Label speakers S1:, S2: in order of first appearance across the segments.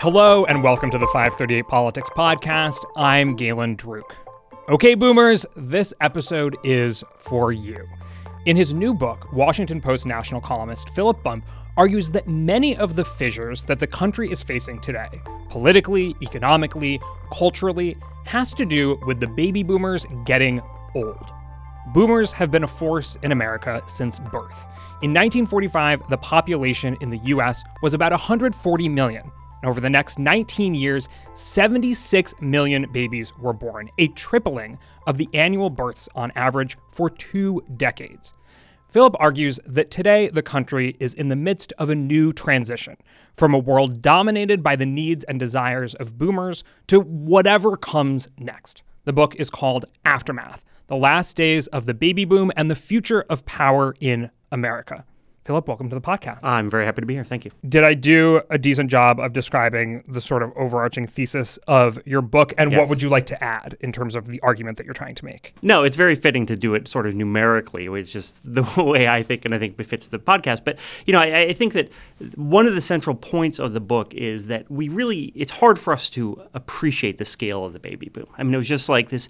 S1: Hello and welcome to the 538 Politics Podcast. I'm Galen Druk. Okay, boomers, this episode is for you. In his new book, Washington Post national columnist Philip Bump argues that many of the fissures that the country is facing today, politically, economically, culturally, has to do with the baby boomers getting old. Boomers have been a force in America since birth. In 1945, the population in the U.S. was about 140 million. Over the next 19 years, 76 million babies were born, a tripling of the annual births on average for 2 decades. Philip argues that today the country is in the midst of a new transition, from a world dominated by the needs and desires of boomers to whatever comes next. The book is called Aftermath: The Last Days of the Baby Boom and the Future of Power in America. Philip, welcome to the podcast.
S2: I'm very happy to be here. Thank you.
S1: Did I do a decent job of describing the sort of overarching thesis of your book? And
S2: Yes.
S1: What would you like to add in terms of the argument that you're trying to make?
S2: No, it's very fitting to do it sort of numerically, which is just the way I think, and I think befits the podcast. But, I think that one of the central points of the book is that it's hard for us to appreciate the scale of the baby boom. I mean, it was just like this,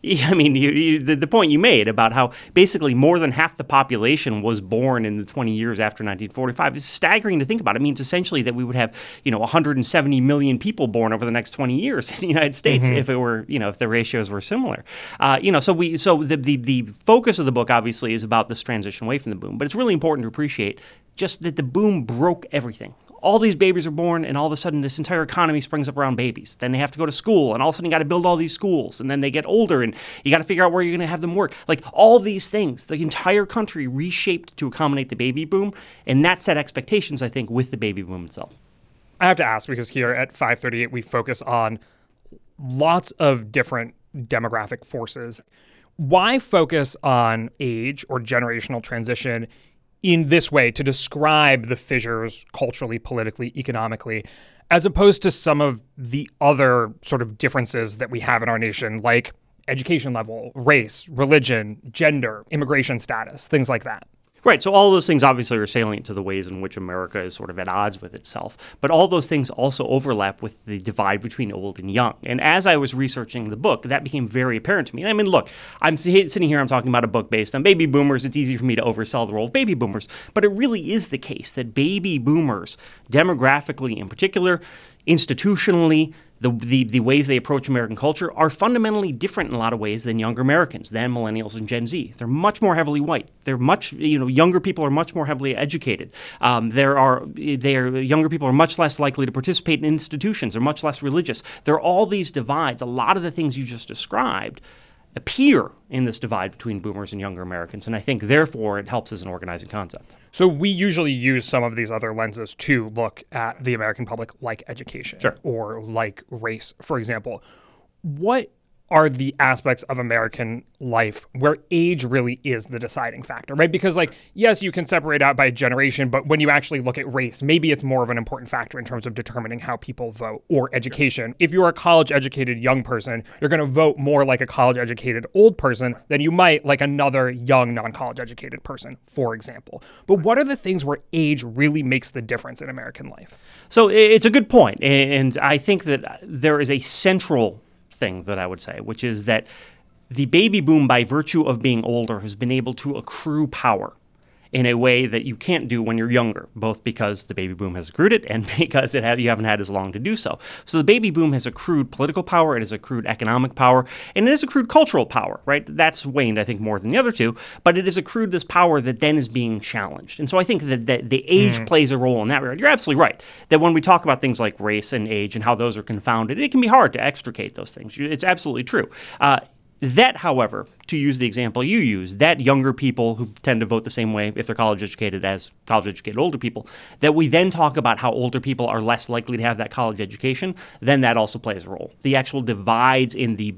S2: the point you made about how basically more than half the population was born in the 20 years after 1945 is staggering to think about. It means essentially that we would have, 170 million people born over the next 20 years in the United States if it were, if the ratios were similar. So the focus of the book obviously is about this transition away from the boom, but it's really important to appreciate just that the boom broke everything. All these babies are born, and all of a sudden this entire economy springs up around babies. Then they have to go to school, and all of a sudden you got to build all these schools, and then they get older, and you got to figure out where you're going to have them work. Like all these things, the entire country reshaped to accommodate the baby boom, and that set expectations, I think, with the baby boom itself.
S1: I have to ask, because here at 538 we focus on lots of different demographic forces. Why focus on age or generational transition in this way to describe the fissures culturally, politically, economically, as opposed to some of the other sort of differences that we have in our nation, like education level, race, religion, gender, immigration status, things like that?
S2: Right. So all those things obviously are salient to the ways in which America is sort of at odds with itself. But all those things also overlap with the divide between old and young. And as I was researching the book, that became very apparent to me. I mean, look, I'm sitting here, I'm talking about a book based on baby boomers. It's easy for me to oversell the role of baby boomers. But it really is the case that baby boomers, demographically in particular, institutionally, the ways they approach American culture are fundamentally different in a lot of ways than younger Americans, than millennials and Gen Z. They're much more heavily white. They're much, younger people are much more heavily educated. Younger people are much less likely to participate in institutions. They're much less religious. There are all these divides. A lot of the things you just described appear in this divide between boomers and younger Americans. And I think, therefore, it helps as an organizing concept.
S1: So we usually use some of these other lenses to look at the American public, like education or like race, for example. What are the aspects of American life where age really is the deciding factor, right? Because, yes, you can separate out by generation, but when you actually look at race, maybe it's more of an important factor in terms of determining how people vote, or education. If you're a college-educated young person, you're going to vote more like a college-educated old person than you might like another young non-college-educated person, for example. But what are the things where age really makes the difference in American life?
S2: So it's a good point, and I think that there is a central thing that I would say, which is that the baby boom, by virtue of being older, has been able to accrue power in a way that you can't do when you're younger, both because the baby boom has accrued it and because you haven't had as long to do so. So the baby boom has accrued political power, it has accrued economic power, and it has accrued cultural power, right? That's waned, I think, more than the other two, but it has accrued this power that then is being challenged. And so I think that the age plays a role in that regard. You're absolutely right, that when we talk about things like race and age and how those are confounded, it can be hard to extricate those things. It's absolutely true. That, however, to use the example you use, that younger people who tend to vote the same way if they're college-educated as college-educated older people, that we then talk about how older people are less likely to have that college education, then that also plays a role. The actual divides in the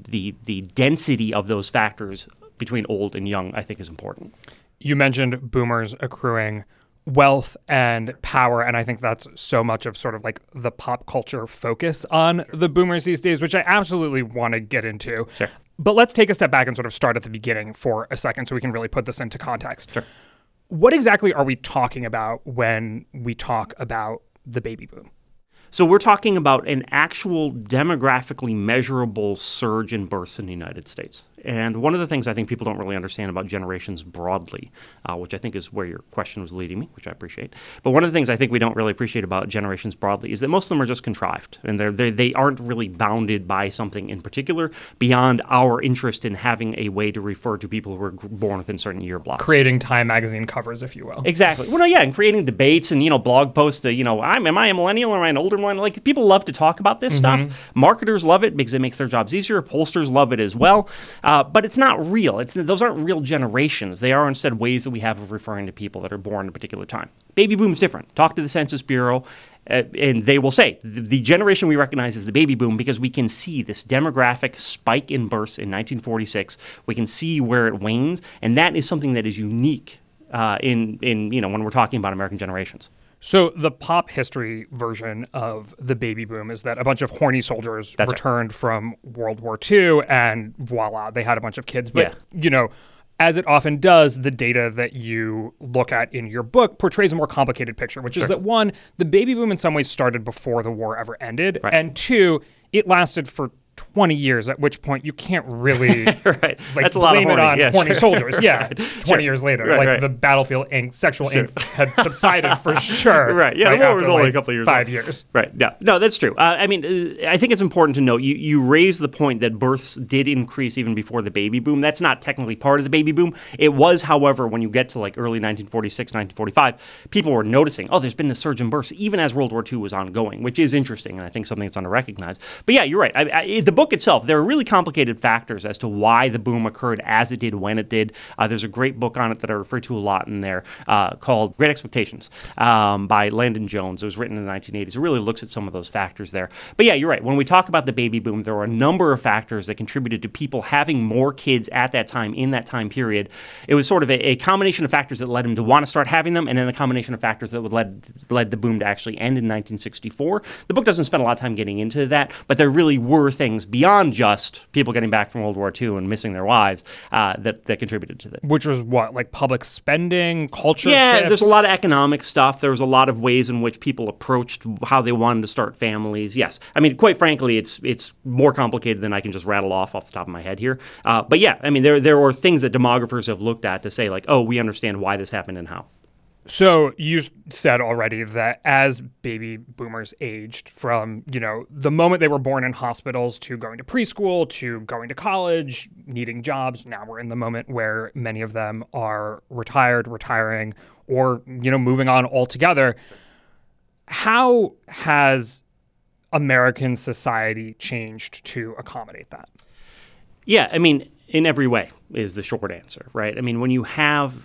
S2: density of those factors between old and young, I think, is important.
S1: You mentioned boomers accruing wealth and power, and I think that's so much of sort of like the pop culture focus on the boomers these days, which I absolutely want to get into.
S2: Sure.
S1: But let's take a step back and sort of start at the beginning for a second so we can really put this into context.
S2: Sure.
S1: What exactly are we talking about when we talk about the baby boom?
S2: So we're talking about an actual demographically measurable surge in births in the United States. And one of the things I think people don't really understand about generations broadly, which I think is where your question was leading me, which I appreciate. But one of the things I think we don't really appreciate about generations broadly is that most of them are just contrived. And they aren't really bounded by something in particular beyond our interest in having a way to refer to people who were born within certain year blocks.
S1: Creating Time magazine covers, if you will.
S2: Exactly. Well, no, yeah, and creating debates and, blog posts, am I a millennial or am I an older millennial? Like, people love to talk about this stuff. Marketers love it because it makes their jobs easier. Pollsters love it as well. But it's not real. Those aren't real generations. They are instead ways that we have of referring to people that are born at a particular time. Baby boom is different. Talk to the Census Bureau, and they will say the generation we recognize is the baby boom because we can see this demographic spike in births in 1946. We can see where it wanes, and that is something that is unique in when we're talking about American generations.
S1: So the pop history version of the baby boom is that a bunch of horny soldiers returned from World War II and voila, they had a bunch of kids. But, as it often does, the data that you look at in your book portrays a more complicated picture, which is that, one, the baby boom in some ways started before the war ever ended, and two, it lasted for 20 years, at which point you can't really
S2: That's a lot
S1: blame
S2: of horny.
S1: it on horny soldiers. Yeah, 20 years later.
S2: Right.
S1: The battlefield sexual ink had subsided for sure.
S2: Right. Yeah, the war was only a couple of years
S1: 5 years.
S2: Right. Yeah. No, that's true. I think it's important to note, you raised the point that births did increase even before the baby boom. That's not technically part of the baby boom. It was, however, when you get to early 1946, 1945, people were noticing, there's been this surge in births even as World War II was ongoing, which is interesting, and I think something that's under-recognized. But yeah, you're right. The book itself, there are really complicated factors as to why the boom occurred as it did, when it did. There's a great book on it that I refer to a lot in there called Great Expectations by Landon Jones. It was written in the 1980s. It really looks at some of those factors there. But yeah, you're right. When we talk about the baby boom, there were a number of factors that contributed to people having more kids at that time, in that time period. It was sort of a combination of factors that led them to want to start having them, and then a combination of factors that led the boom to actually end in 1964. The book doesn't spend a lot of time getting into that, but there really were things beyond just people getting back from World War II and missing their wives that contributed to that.
S1: Which was what? Like public spending, culture
S2: shifts? There's a lot of economic stuff. There was a lot of ways in which people approached how they wanted to start families. Yes. I mean, quite frankly, it's more complicated than I can just rattle off the top of my head here. But yeah, I mean, there were things that demographers have looked at to say we understand why this happened and how.
S1: So you said already that as baby boomers aged from, the moment they were born in hospitals to going to preschool to going to college, needing jobs, now we're in the moment where many of them are retiring, or, moving on altogether. How has American society changed to accommodate that?
S2: Yeah, I mean, in every way is the short answer, right? I mean, when you have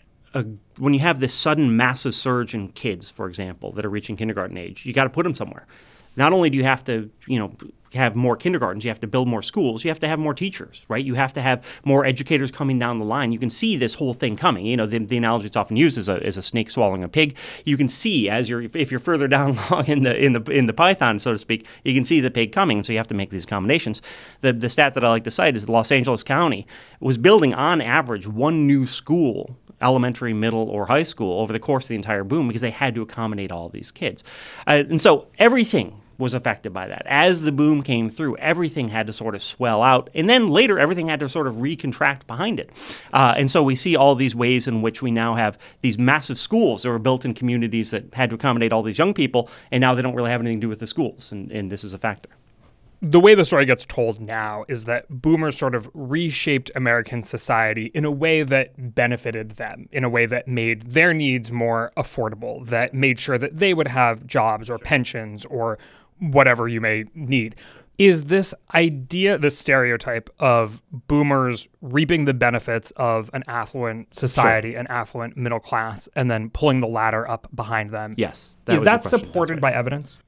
S2: this sudden massive surge in kids, for example, that are reaching kindergarten age, you got to put them somewhere. Not only do you have to, have more kindergartens, you have to build more schools, you have to have more teachers, right? You have to have more educators coming down the line. You can see this whole thing coming. The analogy that's often used is a snake swallowing a pig. You can see if you're further down along in the python, so to speak, you can see the pig coming. So you have to make these accommodations. The stat that I like to cite is that Los Angeles County was building on average one new school, elementary, middle, or high school, over the course of the entire boom because they had to accommodate all of these kids. And so everything was affected by that. As the boom came through, everything had to sort of swell out, and then later everything had to sort of recontract behind it. And so we see all these ways in which we now have these massive schools that were built in communities that had to accommodate all these young people, and now they don't really have anything to do with the schools, and this is a factor.
S1: The way the story gets told now is that boomers sort of reshaped American society in a way that benefited them, in a way that made their needs more affordable, that made sure that they would have jobs or pensions or whatever you may need. Is this idea, this stereotype of boomers reaping the benefits of an affluent society, an affluent middle class, and then pulling the ladder up behind them?
S2: Yes.
S1: Is that supported by evidence?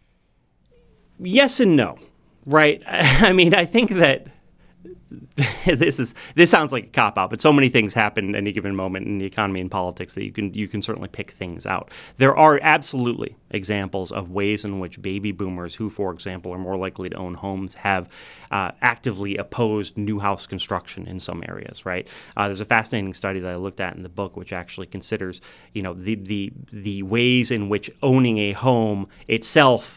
S2: Yes and no. Right. I mean, I think that this sounds like a cop-out, but so many things happen at any given moment in the economy and politics that you can certainly pick things out. There are absolutely examples of ways in which baby boomers, who, for example, are more likely to own homes, have actively opposed new house construction in some areas. Right. There's a fascinating study that I looked at in the book, which actually considers, the ways in which owning a home itself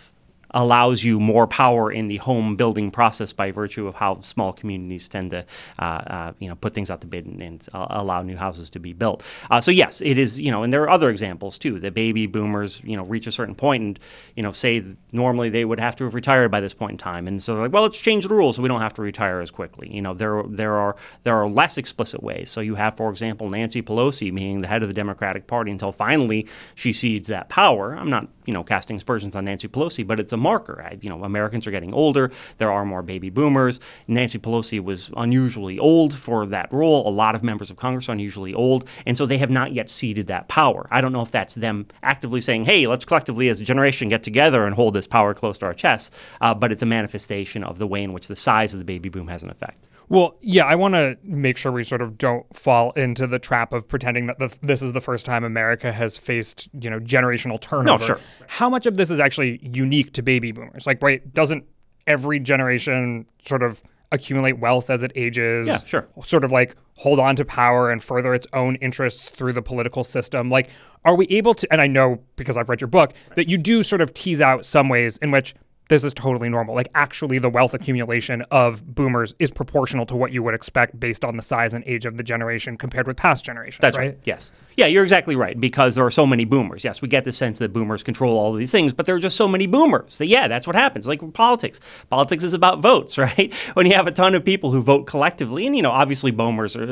S2: allows you more power in the home building process by virtue of how small communities tend to, put things out to bid and allow new houses to be built. So yes, it is, and there are other examples too. The baby boomers, reach a certain point and, say normally they would have to have retired by this point in time. And so they're like, well, let's change the rules so we don't have to retire as quickly. There are less explicit ways. So you have, for example, Nancy Pelosi being the head of the Democratic Party until finally she cedes that power. I'm not, casting aspersions on Nancy Pelosi, but it's a marker. Americans are getting older. There are more baby boomers. Nancy Pelosi was unusually old for that role. A lot of members of Congress are unusually old, and so they have not yet ceded that power. I don't know if that's them actively saying, hey, let's collectively as a generation get together and hold this power close to our chests, but it's a manifestation of the way in which the size of the baby boom has an effect.
S1: Well, yeah, I want to make sure we sort of don't fall into the trap of pretending that this is the first time America has faced, generational turnover.
S2: No, sure.
S1: How much of this is actually unique to baby boomers? Like, right, doesn't every generation sort of accumulate wealth as it ages?
S2: Yeah, sure.
S1: Sort of like hold on to power and further its own interests through the political system. Like, are we able to, and I know because I've read your book, that you do sort of tease out some ways in which this is totally normal. Like, actually, the wealth accumulation of boomers is proportional to what you would expect based on the size and age of the generation compared with past generations.
S2: That's right. Yes. Yeah, you're exactly right, because there are so many boomers. Yes, we get the sense that boomers control all of these things, but there are just so many boomers. That's what happens. Like with politics. Politics is about votes, right? When you have a ton of people who vote collectively, and, obviously boomers are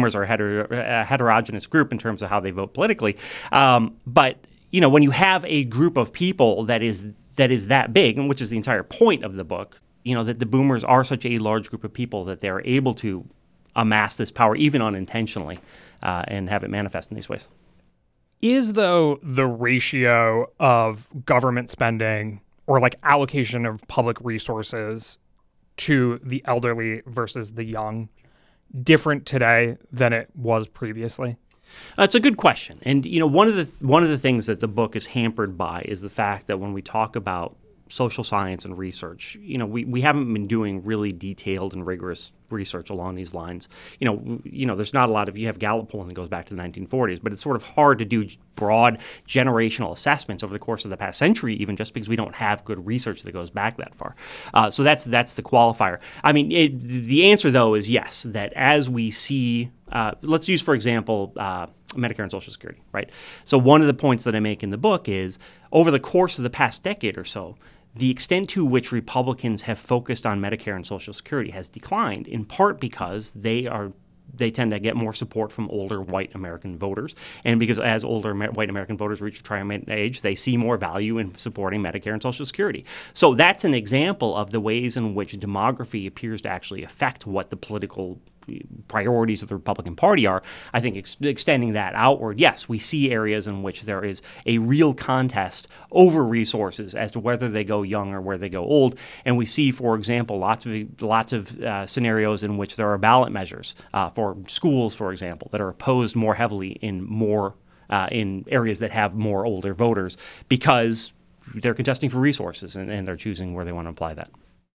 S2: a heterogeneous group in terms of how they vote politically. But, when you have a group of people that is that big, and which is the entire point of the book, that the boomers are such a large group of people that they're able to amass this power, even unintentionally, and have it manifest in these ways.
S1: Is, though, the ratio of government spending or like allocation of public resources to the elderly versus the young different today than it was previously?
S2: It's a good question. And, one of the things that the book is hampered by is the fact that when we talk about social science and research, we haven't been doing really detailed and rigorous research along these lines. There's not a lot of, you have Gallup polling that goes back to the 1940s, but it's sort of hard to do broad generational assessments over the course of the past century, even just because we don't have good research that goes back that far. So that's the qualifier. I mean, the answer, though, is yes, that as we see, let's use, for example, Medicare and Social Security, right? So one of the points that I make in the book is over the course of the past decade or so, the extent to which Republicans have focused on Medicare and Social Security has declined, in part because they tend to get more support from older white American voters. And because as older white American voters reach retirement age, they see more value in supporting Medicare and Social Security. So that's an example of the ways in which demography appears to actually affect what the political priorities of the Republican Party are. I think extending that outward, yes, we see areas in which there is a real contest over resources as to whether they go young or where they go old. And we see, for example, lots of scenarios in which there are ballot measures for schools, for example, that are opposed more heavily in areas that have more older voters because they're contesting for resources and they're choosing where they want to apply that.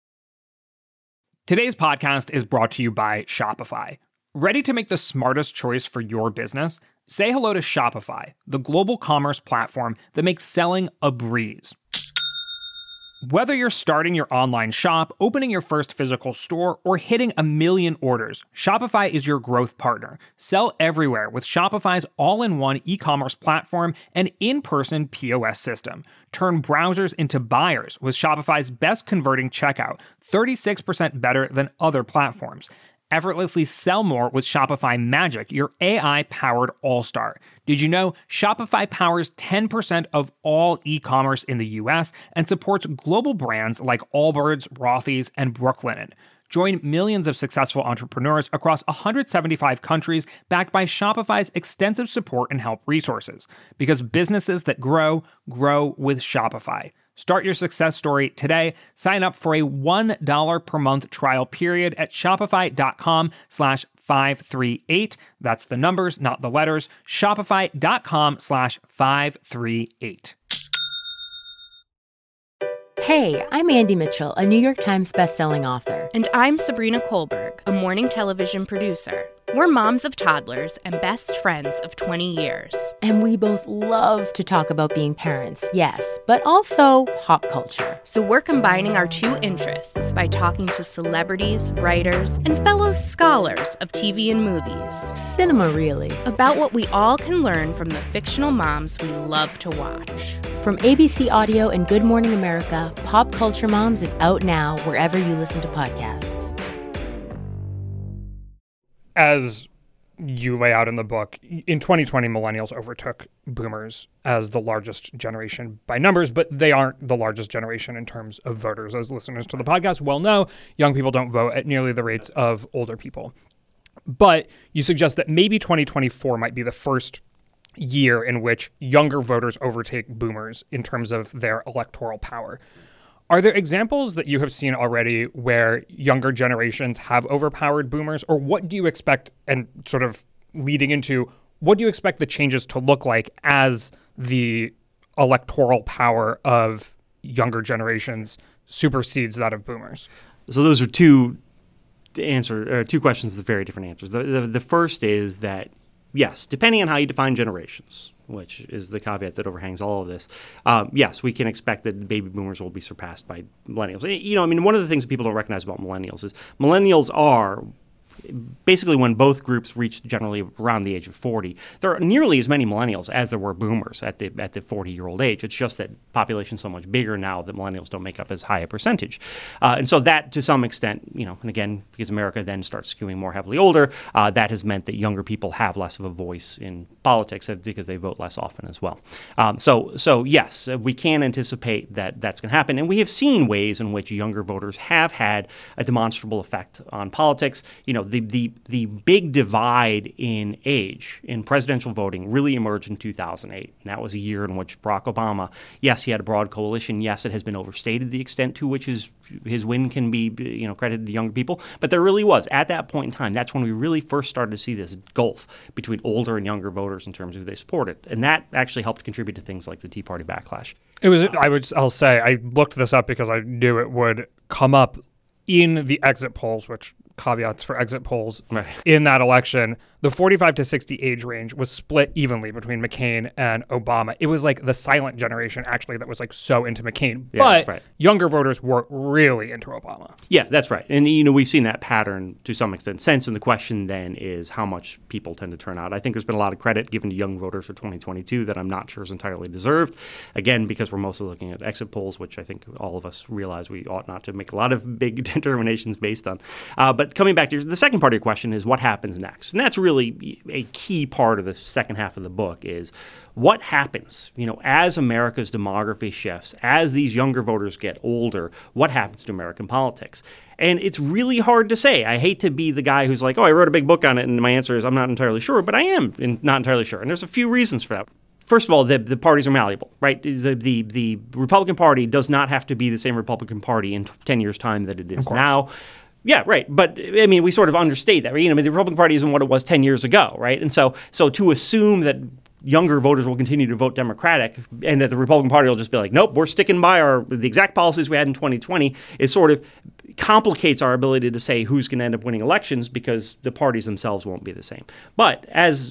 S1: Today's podcast is brought to you by Shopify. Ready to make the smartest choice for your business? Say hello to Shopify, the global commerce platform that makes selling a breeze. Whether you're starting your online shop, opening your first physical store, or hitting 1 million orders, Shopify is your growth partner. Sell everywhere with Shopify's all-in-one e-commerce platform and in-person POS system. Turn browsers into buyers with Shopify's best converting checkout, 36% better than other platforms. Effortlessly sell more with Shopify Magic, your AI-powered all-star. Did you know Shopify powers 10% of all e-commerce in the U.S. and supports global brands like Allbirds, Rothy's, and Brooklinen? Join millions of successful entrepreneurs across 175 countries backed by Shopify's extensive support and help resources. Because businesses that grow, grow with Shopify. Start your success story today. Sign up for a $1 per month trial period at shopify.com/538. That's the numbers, not the letters. Shopify.com/538.
S3: Hey, I'm Andy Mitchell, a New York Times bestselling author.
S4: And I'm Sabrina Kohlberg, a morning television producer. We're moms of toddlers and best friends of 20 years.
S3: And we both love to talk about being parents, yes, but also pop culture.
S4: So we're combining our two interests by talking to celebrities, writers, and fellow scholars of TV and movies.
S3: Cinema, really.
S4: About what we all can learn from the fictional moms we love to watch.
S3: From ABC Audio and Good Morning America, Pop Culture Moms is out now wherever you listen to podcasts.
S1: As you lay out in the book, in 2020, millennials overtook boomers as the largest generation by numbers, but they aren't the largest generation in terms of voters. As listeners to the podcast well know, young people don't vote at nearly the rates of older people. But you suggest that maybe 2024 might be the first year in which younger voters overtake boomers in terms of their electoral power. Are there examples that you have seen already where younger generations have overpowered boomers, or what do you expect, and sort of leading into, what do you expect the changes to look like as the electoral power of younger generations supersedes that of boomers?
S2: So those are two questions with very different answers. The first is that, yes, depending on how you define generations, which is the caveat that overhangs all of this, yes, we can expect that the baby boomers will be surpassed by millennials. One of the things people don't recognize about millennials is millennials are basically when both groups reached generally around the age of 40, there are nearly as many millennials as there were boomers at the 40-year-old age. It's just that population's so much bigger now that millennials don't make up as high a percentage. And so that, to some extent, and again, because America then starts skewing more heavily older, that has meant that younger people have less of a voice in politics because they vote less often as well. So yes, we can anticipate that that's going to happen. And we have seen ways in which younger voters have had a demonstrable effect on politics. The big divide in age in presidential voting really emerged in 2008. And that was a year in which Barack Obama, yes, he had a broad coalition. Yes, it has been overstated the extent to which his win can be credited to younger people. But there really was, at that point in time, that's when we really first started to see this gulf between older and younger voters in terms of who they supported. And that actually helped contribute to things like the Tea Party backlash.
S1: I'll say, I looked this up because I knew it would come up in the exit polls, which caveats for exit polls, right, in that election. The 45 to 60 age range was split evenly between McCain and Obama. It was like the silent generation, actually, that was like so into McCain. Yeah, but right, younger voters were really into Obama.
S2: Yeah, that's right. And, we've seen that pattern to some extent since. And the question then is how much people tend to turn out. I think there's been a lot of credit given to young voters for 2022 that I'm not sure is entirely deserved. Again, because we're mostly looking at exit polls, which I think all of us realize we ought not to make a lot of big determinations based on. But coming back to the second part of your question is what happens next. And that's really a key part of the second half of the book is what happens, as America's demography shifts, as these younger voters get older, what happens to American politics? And it's really hard to say. I hate to be the guy who's like, I wrote a big book on it, and my answer is I'm not entirely sure, but I am not entirely sure. And there's a few reasons for that. First of all, the parties are malleable, right? The Republican Party does not have to be the same Republican Party in 10 years' time that it is now. Yeah, right. But, we sort of understate that. Right? The Republican Party isn't what it was 10 years ago, right? And so to assume that younger voters will continue to vote Democratic and that the Republican Party will just be like, nope, we're sticking by the exact policies we had in 2020 is sort of complicates our ability to say who's going to end up winning elections because the parties themselves won't be the same. But as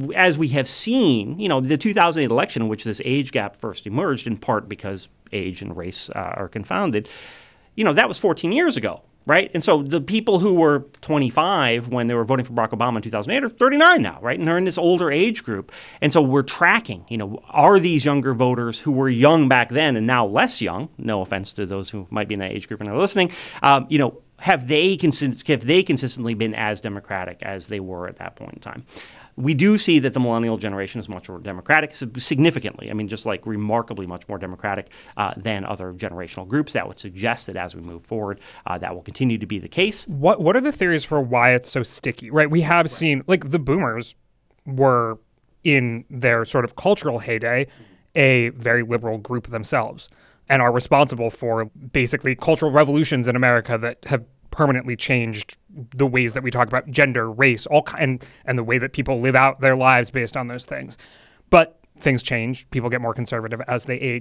S2: we have seen, the 2008 election in which this age gap first emerged, in part because age and race are confounded, that was 14 years ago. Right? And so the people who were 25 when they were voting for Barack Obama in 2008 are 39 now, right? And they're in this older age group. And so we're tracking, are these younger voters who were young back then and now less young, no offense to those who might be in that age group and are listening, have they consistently been as democratic as they were at that point in time? We do see that the millennial generation is much more democratic, significantly. Just like remarkably much more democratic than other generational groups. That would suggest that as we move forward, that will continue to be the case.
S1: What are the theories for why it's so sticky, right? We have seen, the boomers were, in their sort of cultural heyday, a very liberal group themselves and are responsible for basically cultural revolutions in America that have permanently changed the ways that we talk about gender, race, and the way that people live out their lives based on those things. But things change. People get more conservative as they age.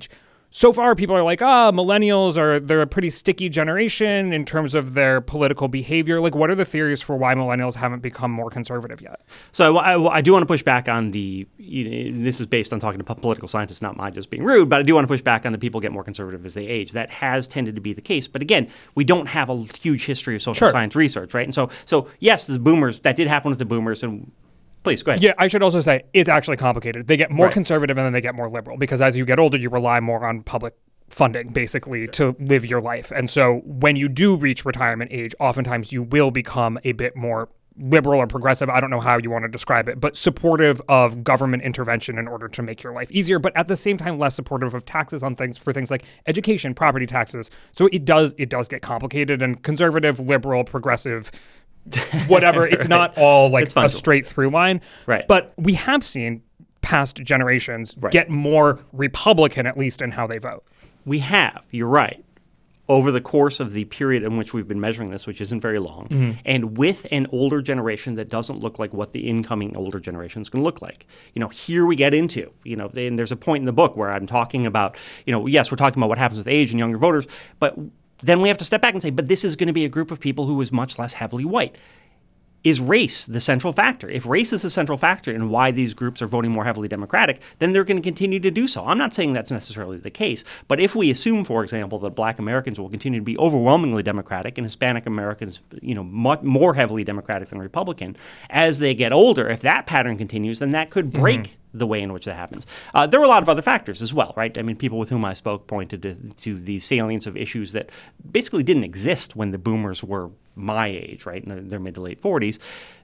S1: so far, people are like, millennials they're a pretty sticky generation in terms of their political behavior. Like, what are the theories for why millennials haven't become more conservative yet?
S2: So I do want to push back on this is based on talking to political scientists, not my just being rude, but I do want to push back on the people get more conservative as they age. That has tended to be the case. But again, we don't have a huge history of social science research, right? And so yes, the boomers, that did happen with the boomers, and please, go ahead.
S1: Yeah, I should also say it's actually complicated. They get more conservative and then they get more liberal because as you get older, you rely more on public funding, basically, to live your life. And so when you do reach retirement age, oftentimes you will become a bit more liberal or progressive. I don't know how you want to describe it, but supportive of government intervention in order to make your life easier, but at the same time, less supportive of taxes on things like education, property taxes. So it does get complicated, and conservative, liberal, progressive, whatever. It's not all like a straight through line.
S2: Right.
S1: But we have seen past generations get more Republican, at least in how they vote.
S2: We have. You're right. Over the course of the period in which we've been measuring this, which isn't very long, and with an older generation that doesn't look like what the incoming older generation is going to look like. Here we get into, and there's a point in the book where I'm talking about, yes, we're talking about what happens with age and younger voters, but then we have to step back and say, but this is going to be a group of people who is much less heavily white. Is race the central factor? If race is the central factor in why these groups are voting more heavily Democratic, then they're going to continue to do so. I'm not saying that's necessarily the case, but if we assume, for example, that Black Americans will continue to be overwhelmingly Democratic and Hispanic Americans, much more heavily Democratic than Republican, as they get older, if that pattern continues, then that could break the way in which that happens. There were a lot of other factors as well, right? I mean, people with whom I spoke pointed to the salience of issues that basically didn't exist when the boomers were my age, right, in their mid to late 40s.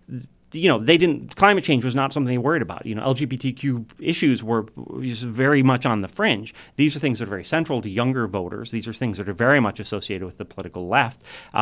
S2: Climate change was not something they worried about. LGBTQ issues were just very much on the fringe. These are things that are very central to younger voters. These are things that are very much associated with the political left,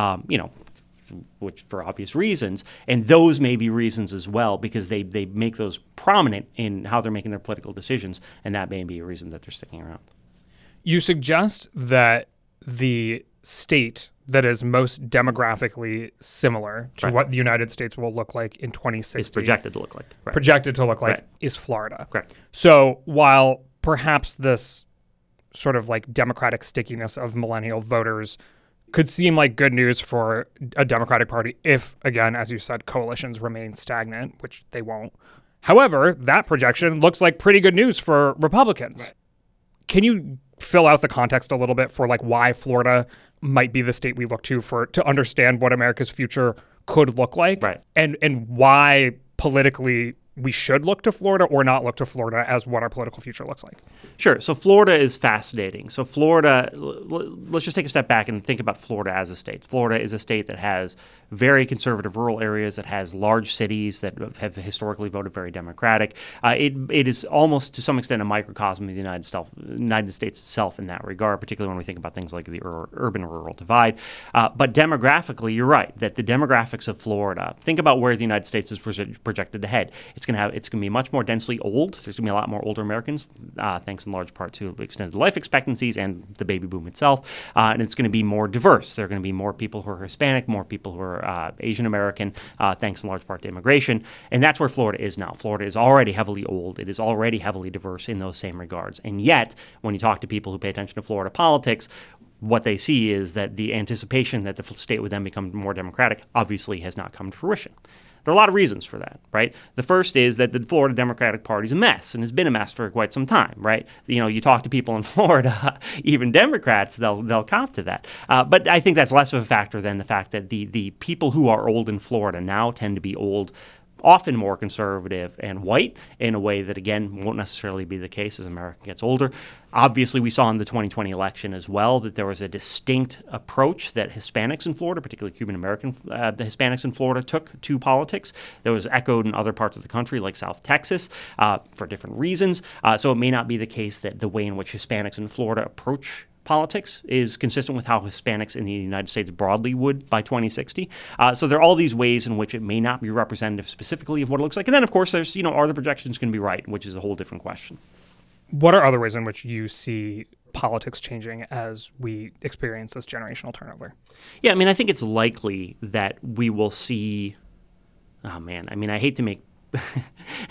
S2: which for obvious reasons. And those may be reasons as well because they make those prominent in how they're making their political decisions, and that may be a reason that they're sticking around.
S1: You suggest that the state that is most demographically similar to what the United States will look like in 2060.
S2: It's projected to look like. Right.
S1: Projected to look like is Florida.
S2: Correct.
S1: So while perhaps this sort of like democratic stickiness of millennial voters could seem like good news for a Democratic Party if, again, as you said, coalitions remain stagnant, which they won't. However, that projection looks like pretty good news for Republicans. Right. Can you fill out the context a little bit for like why Florida might be the state we look to understand what America's future could look like, and why politically we should look to Florida or not look to Florida as what our political future looks like?
S2: Sure. So Florida is fascinating. So Florida, let's just take a step back and think about Florida as a state. Florida is a state that has very conservative rural areas, that has large cities that have historically voted very Democratic. It is almost to some extent a microcosm of the United States itself in that regard, particularly when we think about things like the urban-rural divide. But demographically, you're right, that the demographics of Florida, think about where the United States is projected to head. It's going to be much more densely old. There's going to be a lot more older Americans, thanks in large part to extended life expectancies and the baby boom itself. And it's going to be more diverse. There are going to be more people who are Hispanic, more people who are Asian American, thanks in large part to immigration. And that's where Florida is now. Florida is already heavily old. It is already heavily diverse in those same regards. And yet, when you talk to people who pay attention to Florida politics, what they see is that the anticipation that the state would then become more democratic obviously has not come to fruition. There are a lot of reasons for that, right? The first is that the Florida Democratic Party is a mess and has been a mess for quite some time, right? You talk to people in Florida, even Democrats, they'll cop to that. But I think that's less of a factor than the fact that the people who are old in Florida now tend to be old, often more conservative and white in a way that, again, won't necessarily be the case as America gets older. Obviously, we saw in the 2020 election as well that there was a distinct approach that Hispanics in Florida, particularly Cuban-American Hispanics in Florida, took to politics that was echoed in other parts of the country like South Texas for different reasons. So it may not be the case that the way in which Hispanics in Florida approach politics is consistent with how Hispanics in the United States broadly would by 2060. So there are all these ways in which it may not be representative specifically of what it looks like. And then, of course, there's, are the projections going to be right, which is a whole different question.
S1: What are other ways in which you see politics changing as we experience this generational turnover?
S2: Yeah, I mean, I think it's likely that we will see, I hate to make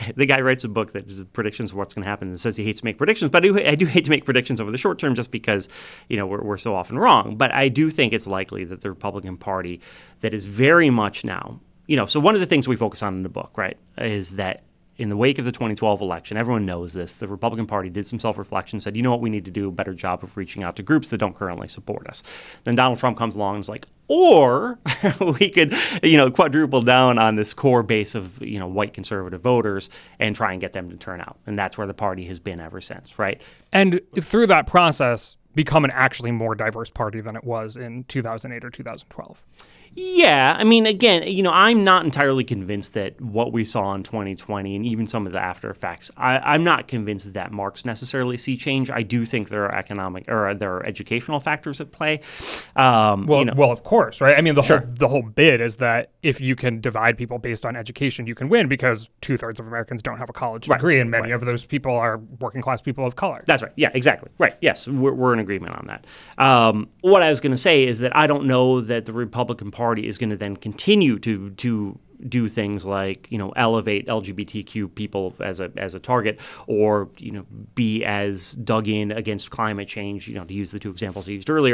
S2: the guy writes a book that is predictions of what's going to happen and says he hates to make predictions. But I do hate to make predictions over the short term just because, we're so often wrong. But I do think it's likely that the Republican Party that is very much now, so one of the things we focus on in the book, right, is that in the wake of the 2012 election, everyone knows this, the Republican Party did some self-reflection, said, you know what, we need to do a better job of reaching out to groups that don't currently support us. Then Donald Trump comes along and is like, or we could, quadruple down on this core base of, white conservative voters and try and get them to turn out. And that's where the party has been ever since, right?
S1: And through that process, become an actually more diverse party than it was in 2008 or 2012.
S2: Yeah, I mean, again, I'm not entirely convinced that what we saw in 2020 and even some of the after effects, I'm not convinced that marks necessarily sea change. I do think there are educational factors at play.
S1: Well, of course, right? I mean,
S2: Sure.
S1: the whole bid is that if you can divide people based on education, you can win because 2/3 of Americans don't have a college degree, and many of those people are working class people of color.
S2: That's right. Yeah, exactly. Right. Yes, we're in agreement on that. What I was going to say is that I don't know that the Republican Party is going to then continue to do things like elevate LGBTQ people as a target, or be as dug in against climate change. To use the two examples I used earlier,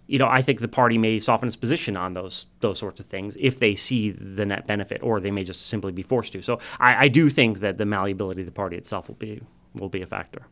S2: I think the party may soften its position on those sorts of things if they see the net benefit, or they may just simply be forced to. So I do think that the malleability of the party itself will be a factor.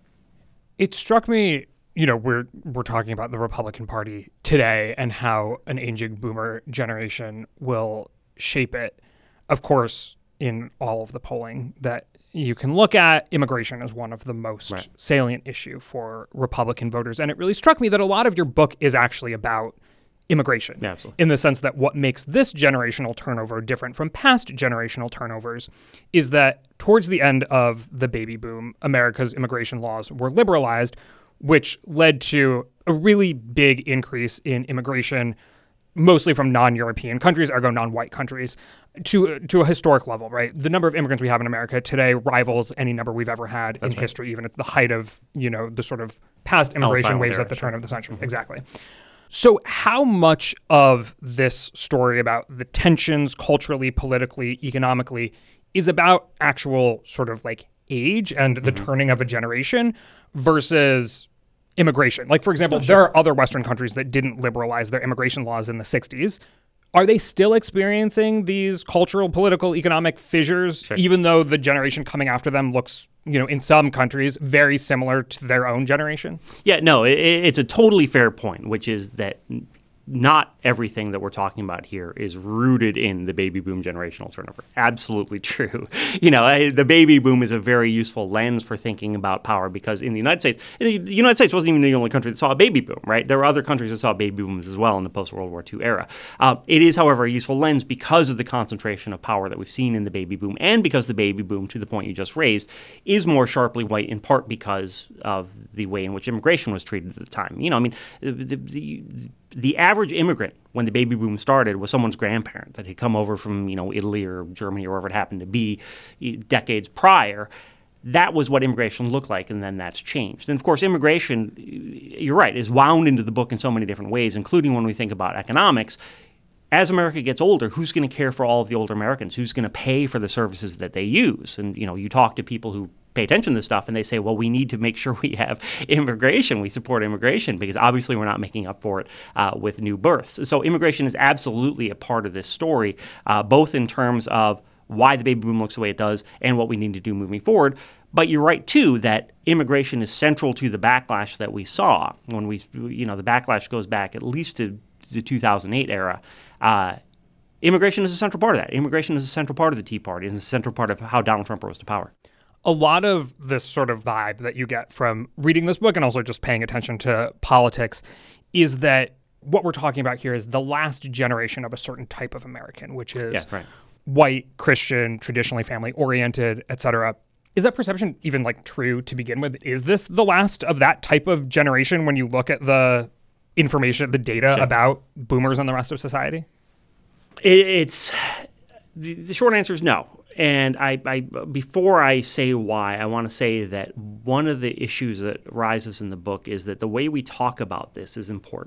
S1: It struck me. We're talking about the Republican Party today and how an aging boomer generation will shape it. Of course, in all of the polling that you can look at, immigration is one of the most salient issue for Republican voters. And it really struck me that a lot of your book is actually about immigration.
S2: Yeah, absolutely.
S1: In the sense that what makes this generational turnover different from past generational turnovers is that towards the end of the baby boom, America's immigration laws were liberalized, which led to a really big increase in immigration, mostly from non-European countries, ergo non-white countries, to a historic level, right? The number of immigrants we have in America today rivals any number we've ever had in history, even at the height of, the sort of past immigration waves at the turn of the century. Mm-hmm. Exactly. So how much of this story about the tensions culturally, politically, economically is about actual sort of like age and the turning of a generation versus immigration? Like, for example, there are other Western countries that didn't liberalize their immigration laws in the 60s. Are they still experiencing these cultural, political, economic fissures, even though the generation coming after them looks, in some countries, very similar to their own generation?
S2: Yeah, no, it's a totally fair point, which is that not everything that we're talking about here is rooted in the baby boom generational turnover. Absolutely true. The baby boom is a very useful lens for thinking about power because in the United States wasn't even the only country that saw a baby boom, right? There were other countries that saw baby booms as well in the post-World War II era. It is, however, a useful lens because of the concentration of power that we've seen in the baby boom, and because the baby boom, to the point you just raised, is more sharply white in part because of the way in which immigration was treated at the time. The average immigrant when the baby boom started was someone's grandparent that had come over from, Italy or Germany or wherever it happened to be decades prior. That was what immigration looked like, and then that's changed. And of course, immigration, you're right, is wound into the book in so many different ways, including when we think about economics. As America gets older, who's going to care for all of the older Americans? Who's going to pay for the services that they use? And, you talk to people who pay attention to this stuff and they say, well, we need to make sure we have immigration. We support immigration because obviously we're not making up for it with new births. So immigration is absolutely a part of this story, both in terms of why the baby boom looks the way it does and what we need to do moving forward. But you're right, too, that immigration is central to the backlash that we saw when the backlash goes back at least to the 2008 era. Immigration is a central part of that. Immigration is a central part of the Tea Party and a central part of how Donald Trump rose to power.
S1: A lot of this sort of vibe that you get from reading this book and also just paying attention to politics is that what we're talking about here is the last generation of a certain type of American, which is white, Christian, traditionally family-oriented, et cetera. Is that perception even true to begin with? Is this the last of that type of generation when you look at the information, the data about boomers and the rest of society?
S2: It's the short answer is no. And I before I say why, I want to say that one of the issues that rises in the book is that the way we talk about this is important.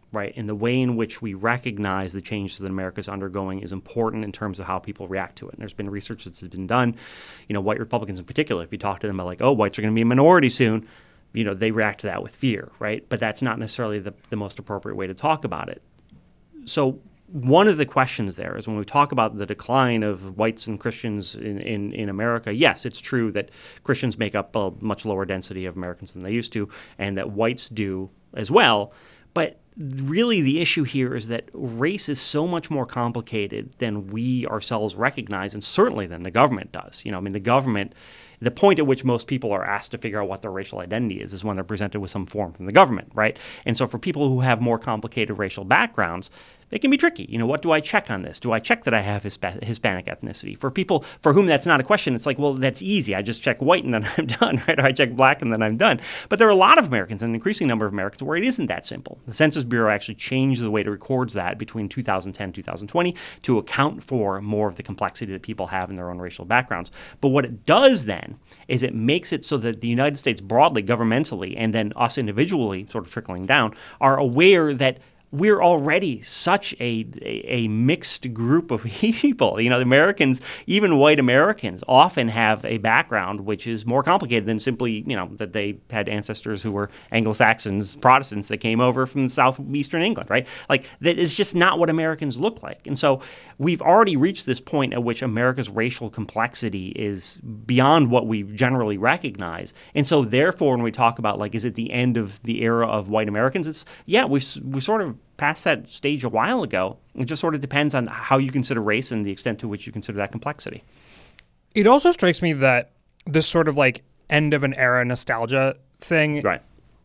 S2: right? And the way in which we recognize the changes that America's undergoing is important in terms of how people react to it. And there's been research that's been done, white Republicans in particular. If you talk to them about like, oh, whites are going to be a minority soon, they react to that with fear, right? But that's not necessarily the most appropriate way to talk about it. So one of the questions there is when we talk about the decline of whites and Christians in America, yes, it's true that Christians make up a much lower density of Americans than they used to, and that whites do as well. But really the issue here is that race is so much more complicated than we ourselves recognize, and certainly than the government does. The government, the point at which most people are asked to figure out what their racial identity is when they're presented with some form from the government, right? And so for people who have more complicated racial backgrounds, it can be tricky. What do I check on this? Do I check that I have Hispanic ethnicity? For people for whom that's not a question, it's like, well, that's easy. I just check white and then I'm done, right? Or I check black and then I'm done. But there are a lot of Americans, an increasing number of Americans, where it isn't that simple. The Census Bureau actually changed the way it records that between 2010 and 2020 to account for more of the complexity that people have in their own racial backgrounds. But what it does then is it makes it so that the United States broadly, governmentally, and then us individually, sort of trickling down, are aware that we're already such a mixed group of people. The Americans, even white Americans, often have a background which is more complicated than simply, that they had ancestors who were Anglo-Saxons, Protestants that came over from southeastern England, right? Like, that is just not what Americans look like. And so we've already reached this point at which America's racial complexity is beyond what we generally recognize. And so therefore, when we talk about, like, is it the end of the era of white Americans? It's, yeah, we sort of passed that stage a while ago. It just sort of depends on how you consider race and the extent to which you consider that complexity.
S1: It also strikes me that this sort of like end of an era nostalgia thing,
S2: right?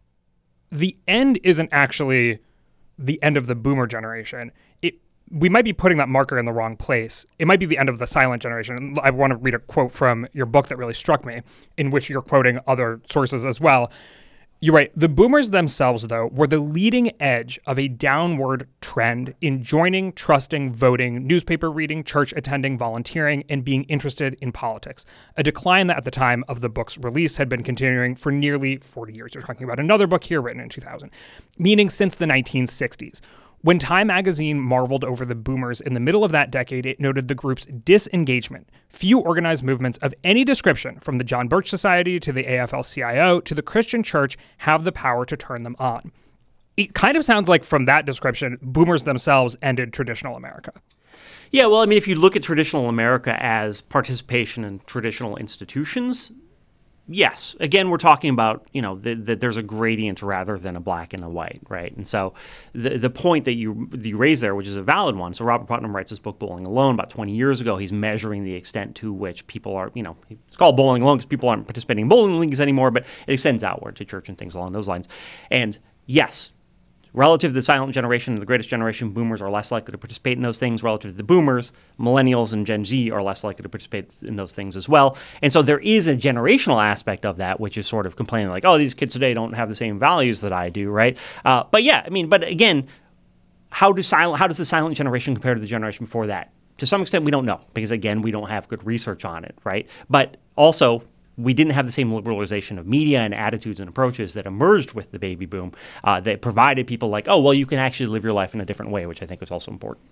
S1: The end isn't actually the end of the boomer generation. We might be putting that marker in the wrong place. It might be the end of the silent generation. I want to read a quote from your book that really struck me, in which you're quoting other sources as well. You're right. The boomers themselves, though, were the leading edge of a downward trend in joining, trusting, voting, newspaper reading, church attending, volunteering, and being interested in politics. A decline that at the time of the book's release had been continuing for nearly 40 years. You're talking about another book here written in 2000, meaning since the 1960s. When Time magazine marveled over the boomers in the middle of that decade, it noted the group's disengagement. Few organized movements of any description, from the John Birch Society to the AFL-CIO to the Christian Church, have the power to turn them on. It kind of sounds like from that description, boomers themselves ended traditional America.
S2: Yeah, well, I mean, if you look at traditional America as participation in traditional institutions, yes. Again, we're talking about, that there's a gradient rather than a black and a white, right? And so the point that you raise there, which is a valid one, so Robert Putnam writes this book, Bowling Alone, about 20 years ago. He's measuring the extent to which people are, it's called Bowling Alone because people aren't participating in bowling leagues anymore, but it extends outward to church and things along those lines. And yes, relative to the silent generation and the greatest generation, boomers are less likely to participate in those things. Relative to the boomers, millennials and Gen Z are less likely to participate in those things as well. And so there is a generational aspect of that, which is sort of complaining like, oh, these kids today don't have the same values that I do, right? But again, how does the silent generation compare to the generation before that? To some extent, we don't know because, again, we don't have good research on it, right? But also, we didn't have the same liberalization of media and attitudes and approaches that emerged with the baby boom that provided people like, oh, well, you can actually live your life in a different way, which I think was also important.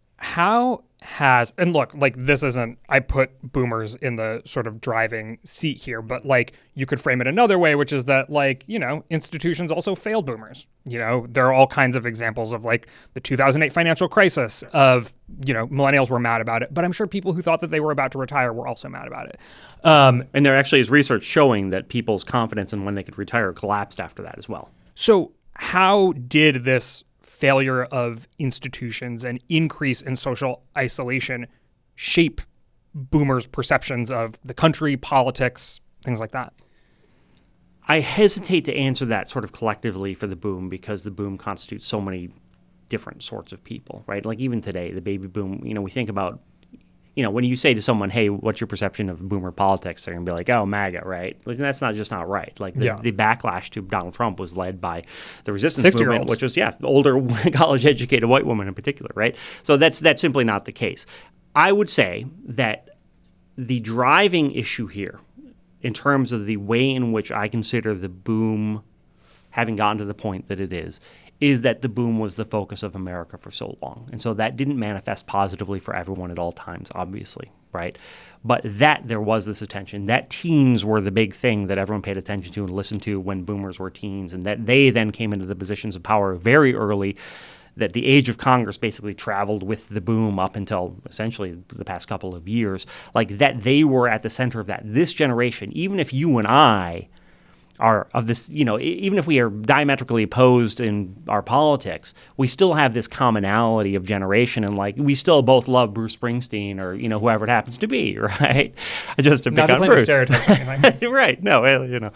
S1: And look, like this isn't, I put boomers in the sort of driving seat here, but like you could frame it another way, which is that like, institutions also failed boomers. There are all kinds of examples of like the 2008 financial crisis of, millennials were mad about it, but I'm sure people who thought that they were about to retire were also mad about it.
S2: And there actually is research showing that people's confidence in when they could retire collapsed after that as well.
S1: So how did this failure of institutions and increase in social isolation shape boomers' perceptions of the country, politics, things like that?
S2: I hesitate to answer that sort of collectively for the boom because the boom constitutes so many different sorts of people, right? Like even today, the baby boom, we think about, when you say to someone, hey, what's your perception of boomer politics? They're going to be like, oh, MAGA, right? Like, that's not right. Like the backlash to Donald Trump was led by the resistance movement, which was, older college-educated white women in particular, right? So that's simply not the case. I would say that the driving issue here in terms of the way in which I consider the boom having gotten to the point that it is is that the boom was the focus of America for so long. And so that didn't manifest positively for everyone at all times, obviously, right? But that there was this attention, that teens were the big thing that everyone paid attention to and listened to when boomers were teens, and that they then came into the positions of power very early, that the age of Congress basically traveled with the boom up until essentially the past couple of years, like that they were at the center of that. This generation, even if you and I are of this, even if we are diametrically opposed in our politics, we still have this commonality of generation, and like we still both love Bruce Springsteen or whoever it happens to be, right? Just to pick on Bruce, right? No,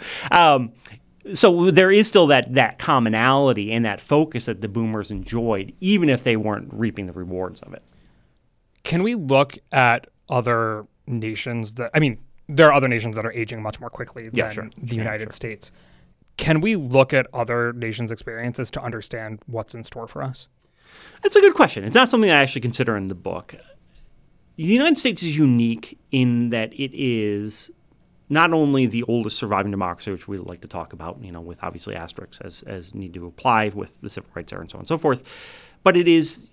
S2: so there is still that commonality and that focus that the boomers enjoyed, even if they weren't reaping the rewards of it.
S1: Can we look at other nations there are other nations that are aging much more quickly than the United States. Can we look at other nations' experiences to understand what's in store for us?
S2: That's a good question. It's not something I actually consider in the book. The United States is unique in that it is not only the oldest surviving democracy, which we like to talk about, with obviously asterisks as need to apply with the civil rights era and so on and so forth, but it is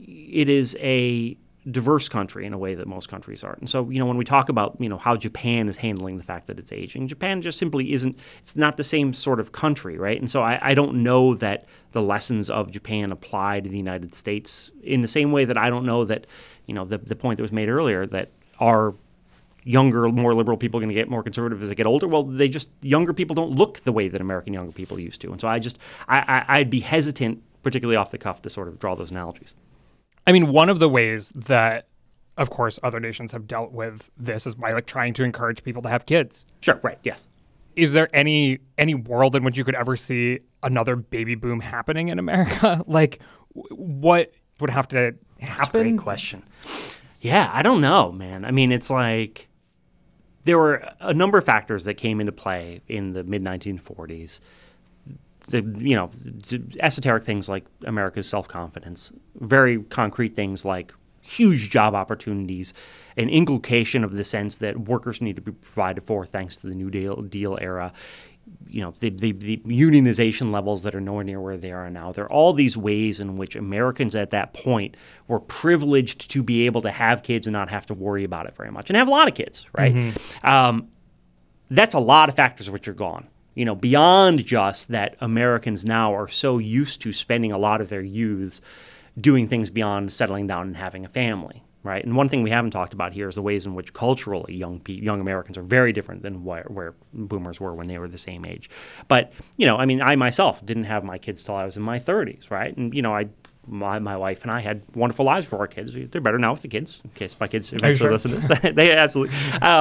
S2: a diverse country in a way that most countries aren't. And so, when we talk about, how Japan is handling the fact that it's aging, Japan just simply it's not the same sort of country, right? And so I don't know that the lessons of Japan apply to the United States in the same way that I don't know that, the point that was made earlier that our younger, more liberal people are going to get more conservative as they get older. Well, younger people don't look the way that American younger people used to. And so I'd be hesitant, particularly off the cuff, to sort of draw those analogies.
S1: One of the ways that, of course, other nations have dealt with this is by trying to encourage people to have kids.
S2: Sure, right, yes.
S1: Is there any world in which you could ever see another baby boom happening in America? What would have to happen?
S2: That's a great question. Yeah, I don't know, man. It's like there were a number of factors that came into play in the mid-1940s. Esoteric things like America's self-confidence, very concrete things like huge job opportunities, an inculcation of the sense that workers need to be provided for thanks to the New Deal era, the unionization levels that are nowhere near where they are now. There are all these ways in which Americans at that point were privileged to be able to have kids and not have to worry about it very much, and have a lot of kids, right? Mm-hmm. That's a lot of factors which are gone. Beyond just that Americans now are so used to spending a lot of their youths doing things beyond settling down and having a family, right? And one thing we haven't talked about here is the ways in which culturally young Americans are very different than where boomers were when they were the same age. But, I myself didn't have my kids till I was in my 30s, right? And, my wife and I had wonderful lives for our kids. They're better now with the kids, in case my kids eventually listen to this. They absolutely.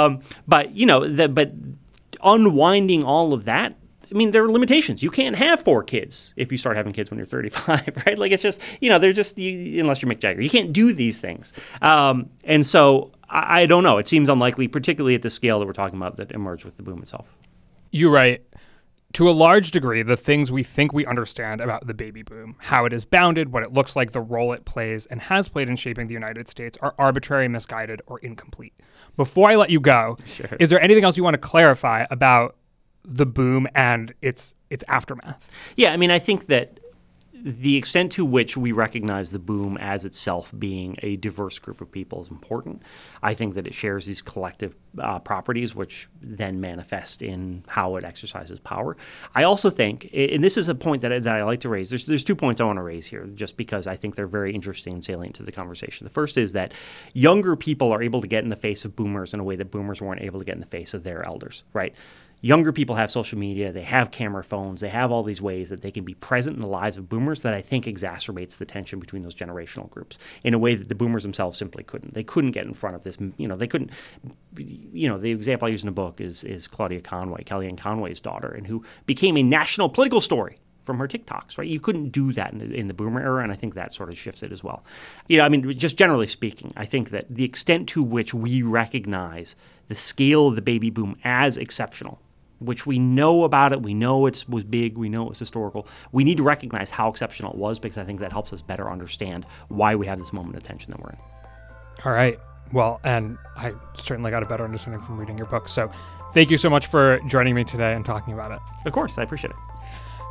S2: But unwinding all of that, there are limitations. You can't have 4 kids if you start having kids when you're 35, right? It's just, they're just, unless you're Mick Jagger, you can't do these things. And so I don't know. It seems unlikely, particularly at the scale that we're talking about that emerged with the boom itself.
S1: You're right. To a large degree, the things we think we understand about the baby boom, how it is bounded, what it looks like, the role it plays and has played in shaping the United States are arbitrary, misguided, or incomplete. Before I let you go, sure. Is there anything else you want to clarify about the boom and its aftermath?
S2: Yeah, I think that the extent to which we recognize the boom as itself being a diverse group of people is important. I think that it shares these collective properties, which then manifest in how it exercises power. I also think, and this is a point that I like to raise, there's 2 points I want to raise here, just because I think they're very interesting and salient to the conversation. The first is that younger people are able to get in the face of boomers in a way that boomers weren't able to get in the face of their elders, right? Younger people have social media, they have camera phones, they have all these ways that they can be present in the lives of boomers that I think exacerbates the tension between those generational groups in a way that the boomers themselves simply couldn't. They couldn't get in front of this, they couldn't, the example I use in the book is Claudia Conway, Kellyanne Conway's daughter, and who became a national political story from her TikToks, right? You couldn't do that in the boomer era, and I think that sort of shifts it as well. Just generally speaking, I think that the extent to which we recognize the scale of the baby boom as exceptional, which we know about it, we know it was big, we know it was historical. We need to recognize how exceptional it was, because I think that helps us better understand why we have this moment of tension that we're in.
S1: All right. Well, and I certainly got a better understanding from reading your book. So thank you so much for joining me today and talking about it.
S2: Of course, I appreciate it.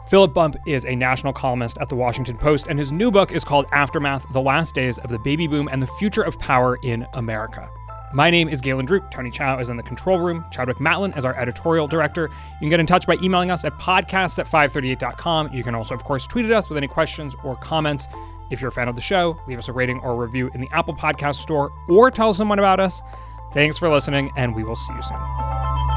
S1: Philip Bump is a national columnist at the Washington Post, and his new book is called Aftermath: The Last Days of the Baby Boom and the Future of Power in America. My name is Galen Druk. Tony Chow is in the control room. Chadwick Matlin is our editorial director. You can get in touch by emailing us at podcasts@538.com. You can also, of course, tweet at us with any questions or comments. If you're a fan of the show, leave us a rating or a review in the Apple Podcast Store or tell someone about us. Thanks for listening, and we will see you soon.